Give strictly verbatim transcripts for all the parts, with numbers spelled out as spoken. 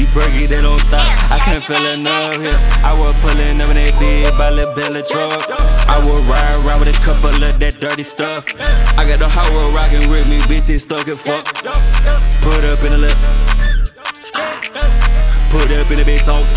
perky, they don't stop. I can't feel enough here. I was pulling up in that big by the belly truck. I was riding around with a couple of that dirty stuff. I got the hot road rockin' with me, bitches stuck and fuck. Put up in the lip. Put up in the big talk.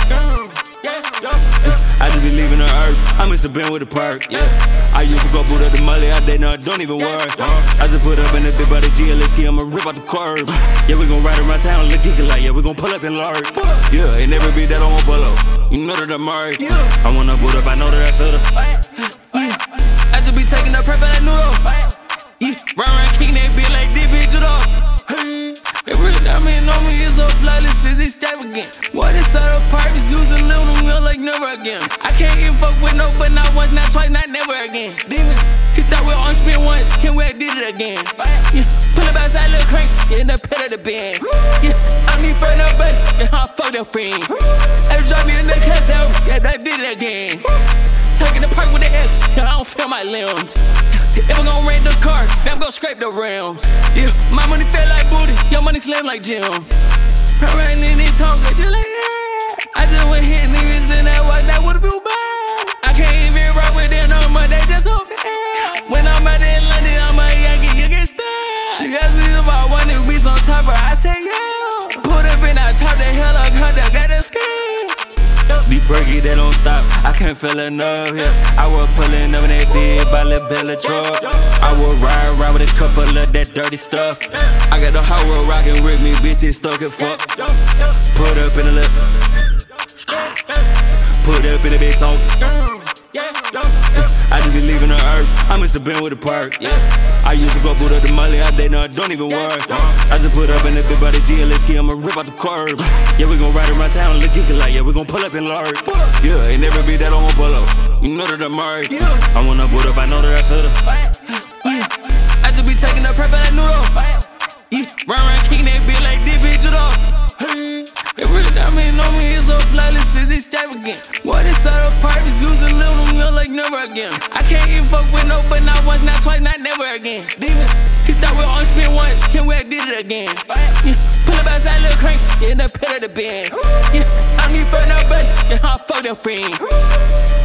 I just be leaving the earth. I must have been with the park, yeah. I used to go boot up the molly, I did not, don't even worry. I just put up in the big by the G L S key, I'ma rip out the curb. Yeah, we gon' ride around town, look geeky like, yeah, we gon' pull up in large. Yeah, ain't never be that I won't pull up. You know that I'm married. I wanna boot up, I know that I should've. I just be taking the prep and I knew though. Yeah, run around kicking that bitch like this bitch it up. It really diamond on me, it's so flawless, it's extravagant. What is out of purpose, using little meal like never again. I can't even fuck with no, but not once, not twice, not never again. Demon, he thought we on spin once, can we did it again? Yeah, pull up outside, little crank, in the pit of the band. Yeah, I mean for no buddy, yeah, I fuck their friends. Every drop me in the class out, yeah, I did it again. Taking the park with the X, yeah, I don't feel my limbs. If I'm gon' rent the car, then I'm gon' scrape the rims. Yeah, my money feel like booty, your money slim like Jim. Right in these talk, just like yeah. I just went hitting niggas in that watch, that would've feel bad. I can't even rock with them no more, they just so bad. When I'm out in London, I'm a Yankee, you get stabbed. She asked me if I wanted to be on top of her, I said yeah. Put up in that top, the hell like her, that got that scared. Be perky, they don't stop. I can't feel enough here. I was pulling up in that big by the belly truck. I was riding around with a couple of that dirty stuff. I got the hot road rockin' with me, bitches stuck and fuck. Put up in the lip. Put up in the big talk. I just be leaving the earth. I must have been with the park, yeah. I used to go boot up the molly, I did not, don't even worry. I just put up in the big by the G L S key, I'ma rip out the curb. Yeah, we gon' ride around town, look geeky like, yeah, we gon' pull up in large. Yeah, ain't never be that I won't pull up. You know that I'm married. I wanna boot up, I know that I should've. I just be taking the prep and I knew though. Yeah, run around kicking that bitch like this bitch it up. It really diamond on me, it's so flawless, it's extravagant. What is out of purpose, using little meal like never again. I can't even fuck with no, but not once, not twice, not never again. Demon, he thought we on spin once, can we did it again? Yeah, pull up outside, little crank, in the pit of the band. Yeah, I need for no buddy, yeah, I fuck their friends.